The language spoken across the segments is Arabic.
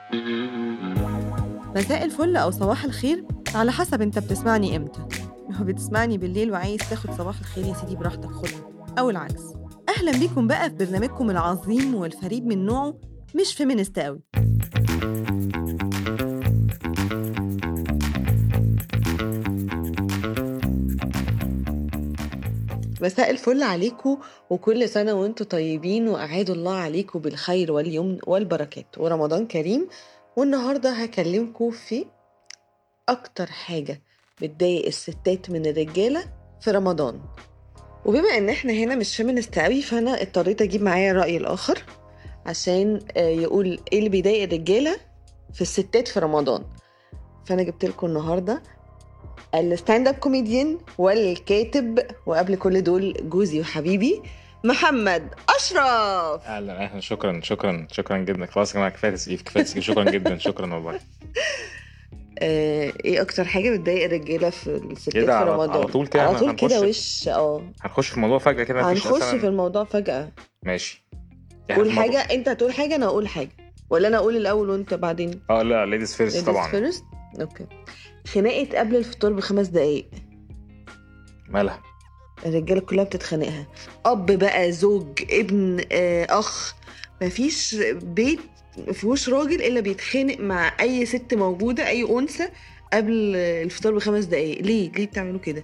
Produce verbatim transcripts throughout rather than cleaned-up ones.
مساء الفل أو صباح الخير على حسب أنت بتسمعني إمتى. لو بتسمعني بالليل وعايز تاخد صباح الخير يا سيدي براحتك خدها، أو العكس. أهلا بيكم بقى في برنامجكم العظيم والفريد من نوعه، مش فيمينست قوي. مساء الفل عليكم وكل سنة وانتم طيبين وأعاد الله عليكم بالخير واليمن والبركات ورمضان كريم. والنهاردة هكلمكم في أكتر حاجة بتضايق الستات من الرجالة في رمضان. وبما ان احنا هنا مش فيمينست قوي فانا اضطريت اجيب معايا الرأي الآخر عشان يقول ايه اللي بيضايق الرجالة في الستات في رمضان. فانا جبت لكم النهارده الستاند اب كوميديان والكاتب، وقبل كل دول جوزي وحبيبي محمد أشرف. اهلا اهلا شكرا شكرا شكرا جدا. خلاص يا جماعه كفايه تسقيف كفايه تسقيف شكرا جدا شكرا والله. آه، ايه اكتر حاجه بتضايق الرجاله في الستات في كده على رمضان؟ على طول كده على طول هنخش كده وش اه هنخش في الموضوع فجاه كده مفيش هنخش مثلا. في الموضوع فجأة. ماشي يعني قول في الموضوع- حاجه، انت هتقول حاجه انا اقول حاجه، ولا انا اقول الاول وانت بعدين؟ اه لا ليديز فيرست طبعا. فيرست. اوكي. خناقه قبل الفطار بخمس دقايق، مالها؟ الرجاله كلها بتتخانقها، اب بقى، زوج، ابن، آه، اخ، مفيش بيت مفيهوش راجل الا بيتخانق مع اي ست موجوده، اي انثى قبل الفطار بخمس دقايق. ليه ليه بتعملوا كده؟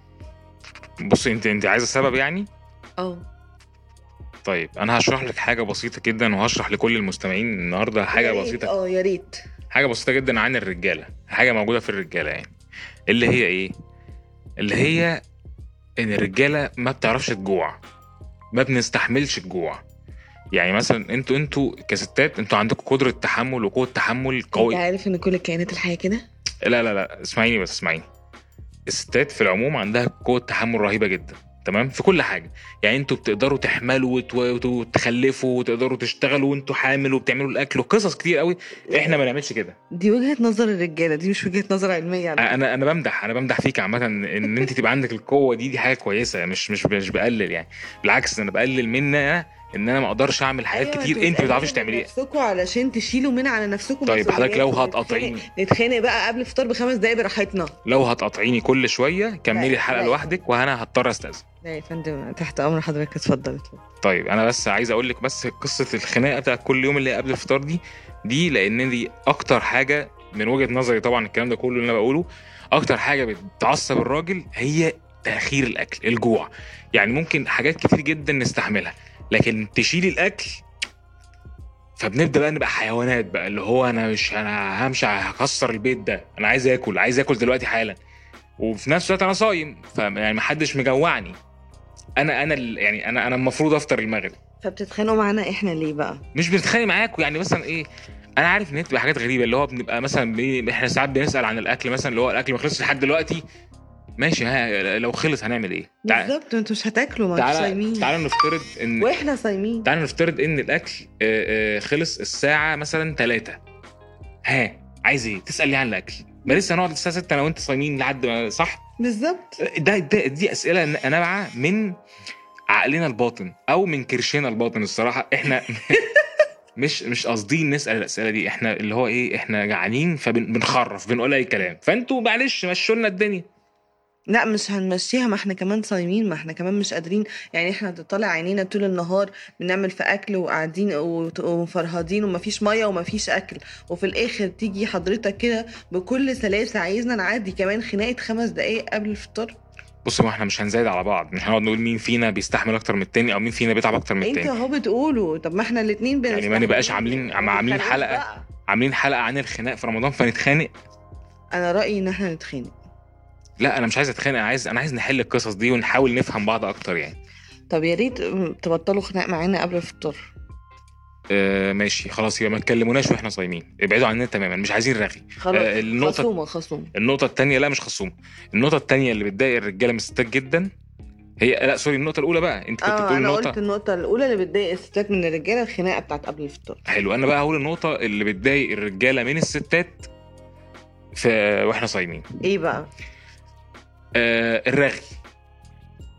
بصي انت انت عايزه سبب يعني؟ اه طيب انا هشرح لك حاجه بسيطه جدا وهشرح لكل المستمعين النهارده حاجه يا ريت، بسيطه اه يا ريت. حاجه بسيطه جدا عن الرجاله، حاجه موجوده في الرجاله يعني، اللي هي ايه؟ اللي هي ان الرجاله ما بتعرفش تجوع، ما بنستحملش الجوع. يعني مثلا انتوا انتوا كستات انتوا عندكم قدره تحمل وقوه تحمل انت قوي. عارف ان كل الكائنات الحيه كده؟ لا لا لا اسمعيني بس اسمعيني. الستات في العموم عندها قوه تحمل رهيبه جدا، تمام، في كل حاجه. يعني انتوا بتقدروا تحملوا وت- وت- وتخلفوا وتقدروا تشتغلوا وانتوا حامل وبتعملوا الاكل وقصص كتير قوي. احنا ما نعملش كده. دي وجهه نظر الرجاله، دي مش وجهه نظر علميه على فكرة. انا انا بمدح انا بمدح فيك عامه ان انت تبقى عندك القوه دي، دي حاجه كويسه، مش مش مش بقلل يعني، بالعكس انا بقلل منها ان انا ما اقدرش اعمل حاجات أيوة، كتير انتوا انت ما بتعرفيش بتقللوا من تعمليها. نفسكوا علشان تشيلوا من على نفسكم طيب حضرتك لو مسؤوليات، هتقاطعيني ونتخانق- نتخانق بقى قبل الفطار بخمس دقايق براحتنا. لو هتقاطعيني كل شويه كملي لا، الحلقه لا. لوحدك وانا هضطر استاذن. لا يا فندم، تحت امر حضرتك، اتفضل اتفضل. طيب انا بس عايز اقول لك بس قصه الخناقه بتاعت كل يوم اللي هي قبل الفطار دي دي لان دي اكتر حاجه من وجهه نظري، طبعا الكلام ده كله اللي انا بقوله اكتر حاجه بتعصب الراجل هي تاخير الاكل، الجوع. يعني ممكن حاجات كتير جدا نستحملها، لكن تشيل الاكل فبنبدا بقى نبقى حيوانات بقى، اللي هو انا مش انا همشي هكسر البيت ده، انا عايز اكل عايز اكل دلوقتي حالا، وفي نفس الوقت انا صايم فيعني محدش مجوعني. انا انا ال- يعني انا انا المفروض افطر المغرب. فبتتخانقوا معانا احنا ليه بقى؟ مش بنتخانق معاكم يعني مثلا ايه، انا عارف ان هي بتبقى حاجات غريبه، اللي هو بنبقى مثلا بي... احنا ساعات بنسال عن الاكل مثلا، اللي هو الاكل ما خلصش لحد دلوقتي، ماشي ها لو خلص هنعمل ايه؟ تع... بالظبط، انتوا مش هتاكلوا، ما انتوا تعالى صايمين تعالى نفترض ان واحنا صايمين. تعالى نفترض ان الاكل آه، آه، خلص الساعه مثلا ثلاثة، ها عايز ايه؟ تسال لي عن الاكل؟ ما لسه هنقعد الساعه ستة انا وانت صايمين لحد ما، صح؟ بالظبط. ده, ده دي اسئله نابعه من عقلنا الباطن او من كرشنا الباطن الصراحه. احنا مش مش قاصدين نسال الاسئله دي، احنا اللي هو ايه، احنا جعانين فبنخرف بنقول اي كلام، فانتوا معلش مشوا لنا الدنيا. لا مش هنمشيها، ما احنا كمان صايمين، ما احنا كمان مش قادرين. يعني احنا تطلع عينينا طول النهار بنعمل في اكل وقاعدين وت- ومفرهدين ومفيش ميه ومفيش اكل، وفي الاخر تيجي حضرتك كده بكل سلاسه عايزنا نعدي كمان خناقه خمس دقايق قبل الفطار. بص ما احنا مش هنزايد على بعض، مش هنقعد نقول مين فينا بيستحمل اكتر من التاني او مين فينا بيتعب اكتر من انت التاني. اهو بتقولوا، طب ما احنا الاتنين بنستحمل. يعني ما نبقاش عاملين ما عاملين تتخانقوش حلقه بقى. عاملين حلقه عن الخناق في رمضان فنتخانق. انا رايي ان احنا نتخانق. لا انا مش عايز اتخانق، انا عايز انا عايز نحل القصص دي ونحاول نفهم بعض اكتر يعني. طب يا ريت تبطلوا خناق معانا قبل الفطار. آه ماشي خلاص، يبقى ما تكلموناش واحنا صايمين، ابعدوا عننا تماما، مش عايزين رغي. خلاص. آه النقطه خصومه خصومه. النقطه الثانيه لا مش خصوم. النقطه الثانيه اللي بتضايق الرجاله من الستات جدا هي، لا سوري، النقطه الاولى بقى انت كنت اه بتقول انا النقطه. قلت النقطه الاولى اللي بتضايق الستات من الرجاله الخناقه بتاعت قبل الفطار. حلو، انا بقى هقول النقطه اللي بتضايق الرجاله من الستات في واحنا صايمين. ايه بقى؟ آه الرغي.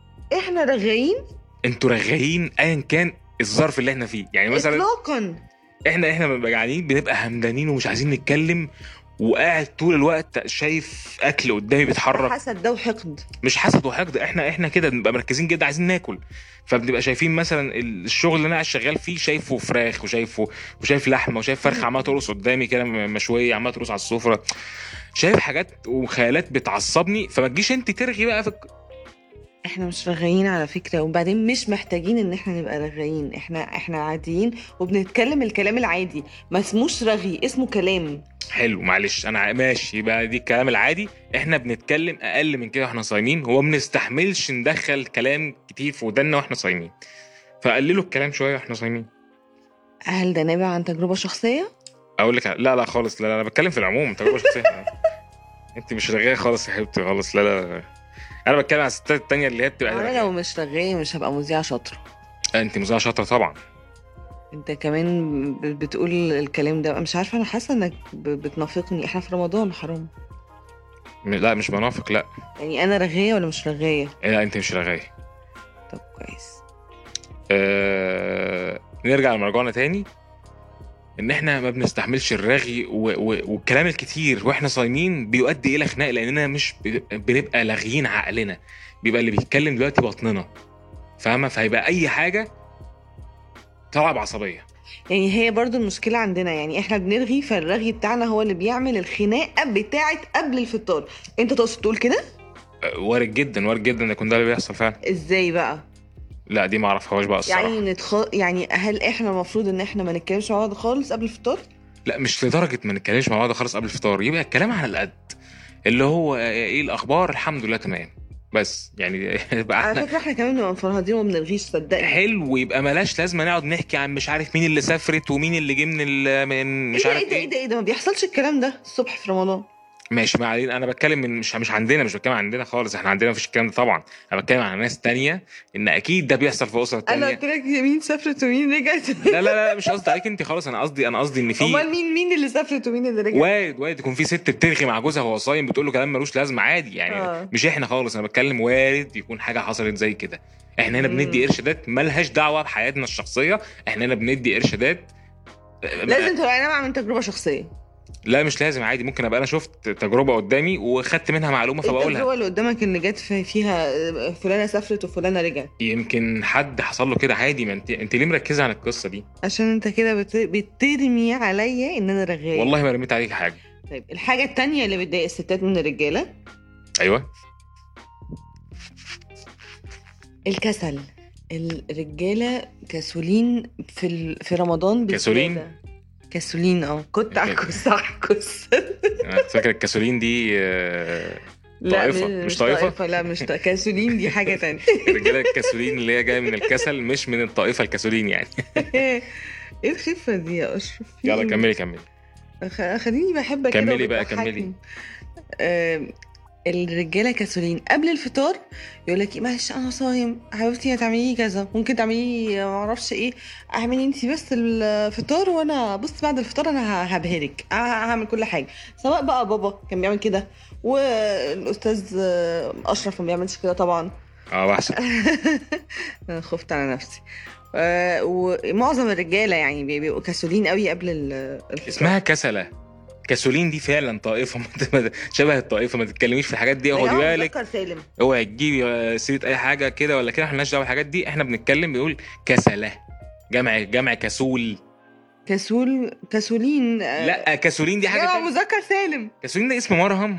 احنا رغايين انتوا رغايين ايا كان الظرف اللي احنا فيه، يعني مثلا اطلاقا. احنا احنا بنبقى قاعدين بنبقى همدانين ومش عايزين نتكلم، وقاعد طول الوقت شايف اكل قدامي بيتحرك. حسد ده وحقد. مش حسد وحقد، احنا احنا كده بنبقى مركزين جدا عايزين ناكل، فبنبقى شايفين مثلا الشغل اللي انا قاعد شغال فيه شايفه فراخ وشايفه وشايف لحمه وشايف فرخه عماله ترقص قدامي كده مشويه عماله ترقص على السفره، شايف حاجات وخيالات بتعصبني. فما تجيش انت ترغي بقى في الك... احنا مش رغايين على فكرة، وبعدين مش محتاجين ان احنا نبقى رغايين، احنا احنا عاديين وبنتكلم الكلام العادي، ما اسموش رغي، اسمه كلام. حلو معلش انا ماشي، يبقى دي الكلام العادي. احنا بنتكلم اقل من كده واحنا صايمين، هو بنستحملش ندخل كلام كتير في ودنا واحنا صايمين، فقللوا الكلام شويه واحنا صايمين. هل ده نابع عن تجربة شخصية؟ اقول لك لا لا خالص، لا لا انا بتكلم في العموم تجربه شخصيه. انت مش رغايه خالص يا حبيبتي خالص، لا لا انا بتكلم على الستات التانية اللي هي بتبقى انا لو مش رغاية مش هبقى مذيعة شاطرة. انت مذيعة شاطرة طبعا. انت كمان بتقول الكلام ده، مش عارفة، انا حاسة انك بتنافقني، احنا في رمضان حرام. لا مش بنافق، لا يعني انا رغاية ولا مش رغاية؟ لا انت مش رغاية. طب كويس. أه... نرجع لمرجعنا تاني، ان احنا ما بنستحملش الرغي و... و... والكلام الكتير واحنا صايمين بيؤدي الى خناق، لاننا مش ب... بنبقى لاغيين عقلنا، بيبقى اللي بيتكلم دلوقتي بطننا، فاهمه؟ فهيبقى اي حاجه طالعه بعصبيه. يعني هي برضو المشكله عندنا، يعني احنا بنرغي، فالرغي بتاعنا هو اللي بيعمل الخناقه بتاعه قبل الفطار. انت تقصد تقول كده؟ أه وارد جدا، وارد جدا يكون ده اللي بيحصل فعلا. ازاي بقى؟ لا دي ما اعرفهاش بقى الصراحه. يعني نتخ... يعني هل احنا المفروض ان احنا ما نتكلمش مع بعض خالص قبل الفطار؟ لا مش لدرجه ما نتكلمش مع بعض خالص قبل الفطار، يبقى الكلام على القد، اللي هو ايه الاخبار، الحمد لله تمام، بس يعني بقى على فكره احنا كمان بنبقى مفرهدين وما بنلغيش، صدقني. حلو، يبقى ملاش لازمه نقعد نحكي عن مش عارف مين اللي سافرت ومين اللي جه من, من مش إيه عارف ايه ده ايه ده ايه ده ما بيحصلش الكلام ده الصبح في رمضان. ماشي ما علينا، انا بتكلم من مش مش عندنا، مش بتكلم عندنا خالص، احنا عندنا مفيش الكلام ده طبعا، انا بتكلم عن ناس تانية ان اكيد ده بيحصل في اسر تانية. انا قلت لك مين سافرت ومين رجعت. لا لا لا مش قصدي عليك انت خالص، انا قصدي انا قصدي ان في امال مين مين اللي سافرت ومين اللي رجعت. وارد وارد يكون في ست بترغي مع جوزها وهو صايم بتقول له كلام ملوش لازمه عادي يعني. آه. مش احنا خالص، انا بتكلم وارد يكون حاجه حصلت زي كده. احنا هنا مم. بندي ارشادات ملهاش دعوه بحياتنا الشخصيه، احنا هنا بندي ارشادات. لازم تبقى نابعه من تجربه شخصيه. لا مش لازم، عادي ممكن ابقى انا شفت تجربه قدامي وخدت منها معلومه فبقولها. التجربه اللي قدامك اللي جت فيها فلانه سافرت وفلانه رجعت، يمكن حد حصل له كده عادي. ما انت انت ليه مركزه عن القصه دي؟ عشان انت كده بت... بترمي عليا ان انا رغايه. والله ما رميت عليك حاجه. طيب الحاجه التانية اللي بتضايق الستات من الرجاله، ايوه، الكسل. الرجاله كسولين في ال... في رمضان كسولين كسولين اه كنت عكس عكس انا فاكر الكسولين دي آه... طائفه مش, مش طائفه. طائفه لا مش طائفة. كسولين دي حاجه تانية. الرجاله الكسولين اللي هي جايه من الكسل مش من الطائفه الكسولين يعني. ايه الخفه دي يا اشرف؟ يلا كملي كملي خليني بحبك كده. كملي بقى كملي. آه... الرجاله كسولين قبل الفطار يقول لك معلش انا صايم حبيبتي هتعملي كذا، ممكن تعملي ما اعرفش ايه، اعملي انت بس الفطار وانا بص بعد الفطار انا هبهرك هعمل كل حاجه. سواء بقى بابا كان بيعمل كده والاستاذ اشرف ما بيعملش كده طبعا. اه بحسب. انا خفت على نفسي. آه ومعظم الرجاله يعني بيبقوا كسولين قوي قبل الفطار. اسمها كسله. كسولين دي فعلا طائفه شبه الطائفه، ما تتكلميش في الحاجات دي. خدي بالك اوعي تجيبي سيره اي حاجه كده ولا كده، احنا مالناش دعوه بالحاجات دي، احنا بنتكلم بنقول كسله، جمع جمع كسول. كسول كسولين. لا كسولين دي حاجه جمع مذكر سالم. كسولين ده اسم مرهم.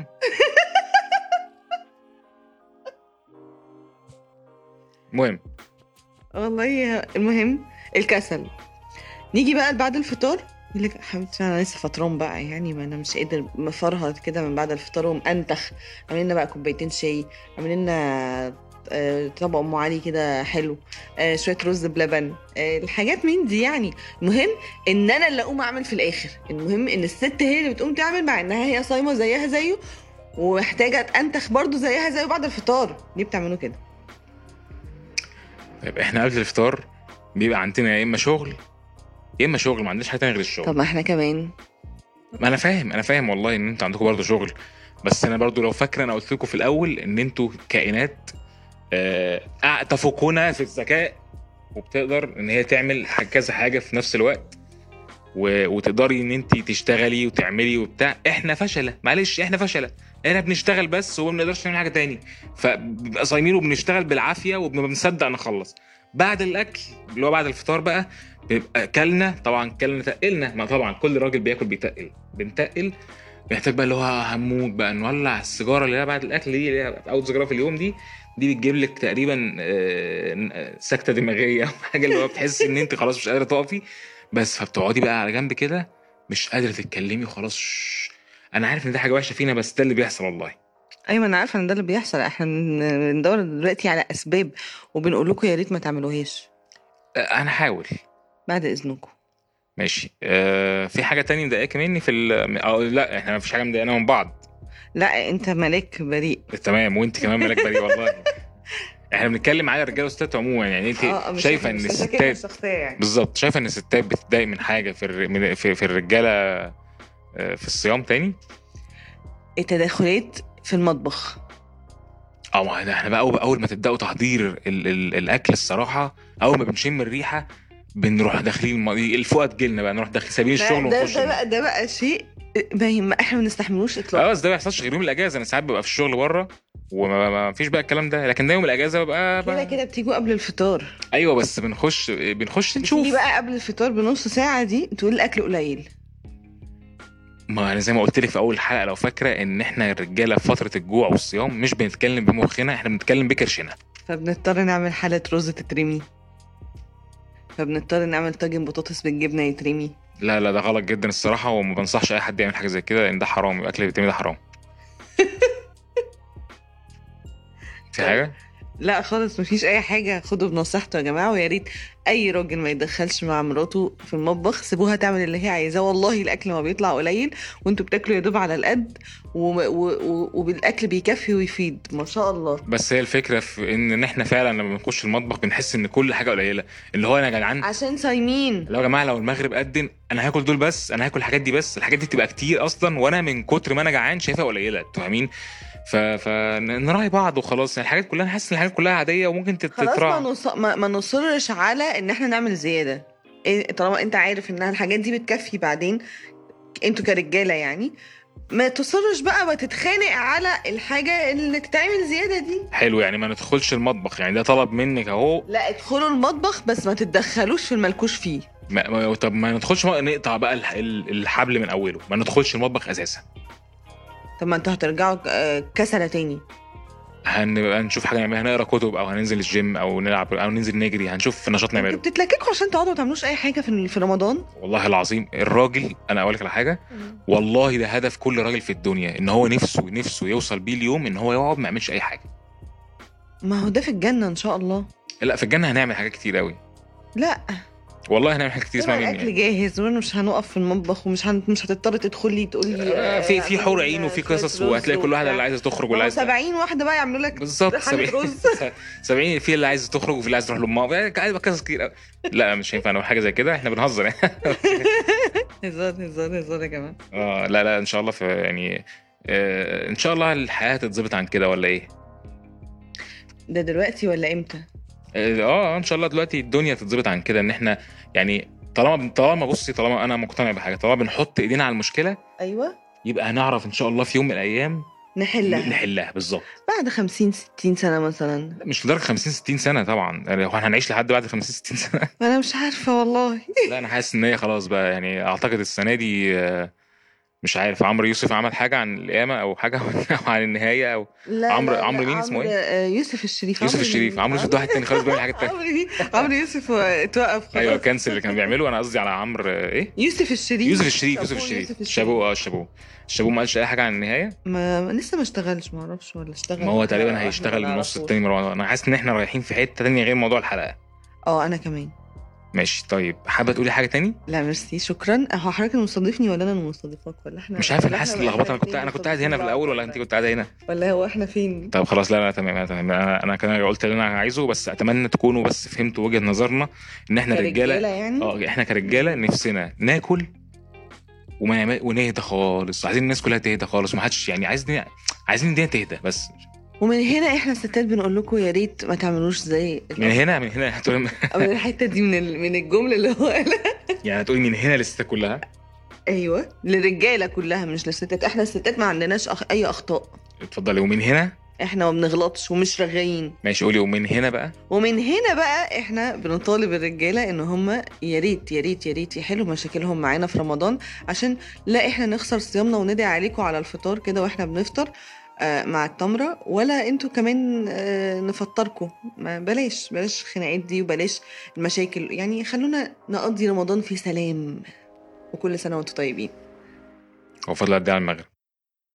المهم والله المهم الكسل. نيجي بقى بعد الفطار يقول لك حبيبتي انا لسه فطران بقى، يعني ما انا مش قادر مفرهد كده من بعد الفطار ومأنتخ، عاملين لنا بقى كوبايتين شاي، عاملين لنا طبق ام علي كده حلو، شويه رز بلبن، الحاجات من دي يعني. المهم ان انا اللي اقوم اعمل في الاخر، المهم ان الست هي اللي بتقوم تعمل مع انها هي صايمه زيها زيه ومحتاجه انتخ برضو زيها زيه بعد الفطار. ليه بتعملوا كده؟ طيب احنا قبل الفطار بيبقى عندنا يا اما شغل يا اما شغل، ما عندناش حاجه تانية غير الشغل. طب ما احنا كمان. ما انا فاهم انا فاهم والله ان انتوا عندكم برضو شغل، بس انا برضو لو فاكره انا قلت لكم في الاول ان انتوا كائنات آه تفوقنا في الذكاء وبتقدر ان هي تعمل كذا حاجه في نفس الوقت. و... وتقدري ان انت تشتغلي وتعملي وبتاع. احنا فشله، معلش احنا فشله، احنا بنشتغل بس وما بنقدرش نعمل حاجه تاني، فبنبقى صايمين وبنشتغل بالعافيه وبنصدق نخلص. بعد الاكل اللي هو بعد الفطار بقى بيبقى اكلنا، طبعا كلنا تقلنا، ما طبعا كل راجل بياكل بيتقل، بنتقل محتاج بقى اللي هو هموت بقى نولع السيجاره اللي هي بعد الاكل دي، اللي هي اول سيجاره في اليوم دي دي بتجيب لك تقريبا آه، سكته دماغيه او حاجه، اللي هو بتحسي ان انت خلاص مش قادره تقفي بس، فبتقعدي بقى على جنب كده مش قادره تتكلمي خلاص. شش. انا عارف ان ده حاجه وحشه فينا بس ده اللي بيحصل والله. ايوه انا عارفه ان ده اللي بيحصل، احنا بن- بندور دلوقتي على اسباب وبنقول لكم يا ريت ما تعملوهاش آه، انا حاول. بعد اذنكم. ماشي. آه في حاجه تانية مضايقاك مني في ال... أو لا احنا مفيش حاجه مضايقانا من بعض. لا انت ملاك بريء. تمام، وانت كمان مالك بريء والله. احنا بنتكلم على الرجاله والستات عموما، يعني انت اه مش شايفه ان مش انت كده الستات الشخصيه يعني. بالظبط، شايفه ان الستات بتتضايق من حاجه في الر... من- في, في الرجاله آه، في الصيام تاني؟ التدخلات في المطبخ. اه ما ده احنا بقى اول أول ما تبداوا تحضير ال... ال... الاكل الصراحه، اول ما بنشم الريحه بنروح داخلين الم... الفوقه تجيلنا بقى، نروح داخل سابين ده الشغل ده, ونخش ده الم- بقى ده بقى شيء ما يهم- احنا ما نستحملوش اه اطلاقا. بس ده ما بيحصلش غير يوم الاجازه، انا ساعات ببقى في الشغل بره وما ما فيش بقى الكلام ده، لكن ده يوم الاجازه ببقى, كده بقى... كده بتيجوا قبل الفطار. ايوه بس بنخش بنخش نشوف. بتيجي بقى قبل الفطار بنص ساعه دي تقول الاكل قليل. ما انا زي ما قلت لك في اول حلقه لو فاكره ان احنا الرجاله في فتره الجوع والصيام مش بنتكلم بمخنا، احنا بنتكلم بكرشنا. فبنضطر نعمل حاله رز تترمي، فبنضطر نعمل طاجن بطاطس بالجبنه يترمي. لا لا ده غلط جدا الصراحه، وما بنصحش اي حد يعمل حاجه زي كده لان ده حرام، الاكل اللي بيتعمل ده حرام. في حاجه؟ لا خالص مفيش اي حاجه، خدوا بنصيحته يا جماعه، ويا ريت اي راجل ما يدخلش مع مراته في المطبخ، سيبوها تعمل اللي هي عايزاه، والله الاكل ما بيطلع قليل وانتوا بتاكلوا يا دوب على القد و... و... و... وبالاكل بيكفي ويفيد ما شاء الله. بس هي الفكره في ان ان احنا فعلا لما بنخش المطبخ بنحس ان كل حاجه قليله، اللي هو انا يا جدعان عشان صايمين. لو يا جماعه لو المغرب قدم انا هاكل دول بس، انا هاكل الحاجات دي بس، الحاجات دي تبقى كتير اصلا وانا من كتر ما انا جعان شايفها قليله، انتوا فاهمين؟ ف فنراعي بعض وخلاص، يعني الحاجات كلها نحس ان الحاجات كلها عاديه وممكن خلاص ما, تتراعى. نص... ما... ما نصرش على ان احنا نعمل زياده. إيه، طالما انت عارف ان الحاجات دي بتكفي بعدين، انتوا كرجاله يعني ما تصرش بقى وتتخانق على الحاجه اللي تتعمل زياده دي. حلو، يعني ما ندخلش المطبخ، يعني ده طلب منك اهو. لا ادخلوا المطبخ بس ما تتدخلوش في الملكوش فيه. ما... ما... طب ما ندخلش م- نقطع بقى الح... ال- الحبل من اوله، ما ندخلش المطبخ اساسا. طب ما انتوا هترجعوا آه، كسلة تاني. هنبقى نشوف حاجه نعملها، هنقرا كتب او هننزل الجيم او نلعب او ننزل نجري، هنشوف نشاط انتوا نعمله. بتتلككوا عشان تقعدوا ما تعملوش اي حاجه في في رمضان. والله العظيم الراجل، انا اقول لك على حاجه، والله ده هدف كل راجل في الدنيا، ان هو نفسه نفسه يوصل بيه اليوم ان هو يقعد ما يعملش اي حاجه. ما هو ده في الجنه ان شاء الله. لا في الجنه هنعمل حاجات كتير قوي، لا والله هنعمل حاجات كتير اسمها طبعا مني الاكل يعني. جاهز ومش هنقف في المطبخ ومش هن... مش هتضطر تدخلي تقولي آه، في في حور عين وفي شوية قصص، رز وهتلاقي كل واحده اللي وبتاع. عايزه تخرج ما واللي هو عايزه سبعين واحده بقى يعملوا لك بالظبط حالة سبعين رز. سبعين في اللي عايز تخرج وفي اللي عايز تروح لامها، قاعد بقى قصص كتير قوي. لا مش هينفع نقول حاجه زي كده، احنا بنهزر يعني. هزار هزار هزار يا جماعه. اه لا لا ان شاء الله في يعني آه ان شاء الله الحياه هتتظبط عن كده ولا ايه؟ ده دلوقتي ولا امتى؟ اه آه، ان شاء الله دلوقتي الدنيا تتظبط عن كده، ان احنا يعني طالما طالما بصي طالما انا مقتنع بحاجه، طالما بنحط ايدينا على المشكله ايوه يبقى هنعرف ان شاء الله في يوم من الايام نحلها نحلها بالظبط. بعد خمسين ستين سنه مثلا. مش لدرجه خمسين ستين سنه طبعا، يعني هو احنا هنعيش لحد بعد خمسين ستين سنه؟ انا مش عارفه والله. لا انا حاسس ان هي خلاص بقى، يعني اعتقد السنه دي آه، مش عارف عمرو يوسف عمل حاجه عن القيامه او حاجه او عن النهايه او لا عمرو لا لا، عمرو مين اسمه ايه؟ آه، يوسف الشريف. يوسف عمرو الشريف. مين؟ عمرو يوسف ده واحد تاني خالص بيعمل حاجات تانية. عمرو مين؟ عمرو يوسف اتوقف خلاص. ايوه كانسل اللي كان بيعمله، انا قصدي على عمرو آه، ايه يوسف الشريف. يوسف الشريف. يوسف شابوه الشريف شابوه اه شابوه شابوه ما قالش اي حاجه عن النهايه. ما لسه ما اشتغلش، ما اعرفش ولا اشتغل. ما هو تقريبا إحنا هيشتغل ما النص نعرفوش. التاني من رمضان. انا حاسس ان احنا رايحين في حته تانية غير موضوع الحلقه. اه انا كمان. ماشي طيب، حابه تقولي حاجه تاني؟ لا ميرسي شكرا. هو حضرتك اللي مستضيفني ولا انا اللي مستضيفاك ولا احنا؟ مش عارف، ولا انا حاسس إحنا- اللخبطه، إحنا انا كنت الاتنين انا كنت قاعد هنا في مستضيفين الاول بعض ولا انت كنت قاعده هنا؟ ولا هو احنا فين؟ طب خلاص لا لا تمام أنا تمام، انا انا كان قلت اللي انا عايزه، بس اتمنى تكونوا بس فهمتوا وجهه نظرنا ان احنا كرجالة رجاله. يعني. اه احنا كرجاله نفسنا ناكل وما نعمل ونهدى خالص، عايزين الناس كلها تهدى خالص، ما حدش يعني عايزين عايزين الدنيا تهدى بس. ومن هنا احنا الستات بنقول لكم يا ريت ما تعملوش زي من هنا من هنا هتقول او من الحته دي من ال- من الجمله اللي هو قالها. يعني هتقولي من هنا للستات كلها؟ ايوه للرجاله كلها مش للستات، احنا الستات ما عندناش أخ... اي اخطاء. اتفضلي. ومن هنا؟ احنا ما بنغلطش ومش رغايين. ماشي قولي ومن هنا بقى. ومن هنا بقى احنا بنطالب الرجاله ان هم يا ريت يا ريت يا ريت يحلوا مشاكلهم معانا في رمضان، عشان لا احنا نخسر صيامنا وندعي عليكم على الفطار كده واحنا بنفطر آه مع التمره، ولا انتوا كمان آه نفطركم. ما بلاش بلاش خناقات دي وبلاش المشاكل، يعني خلونا نقضي رمضان في سلام. وكل سنه وانتم طيبين. هو فضل قد ايه على المغرب؟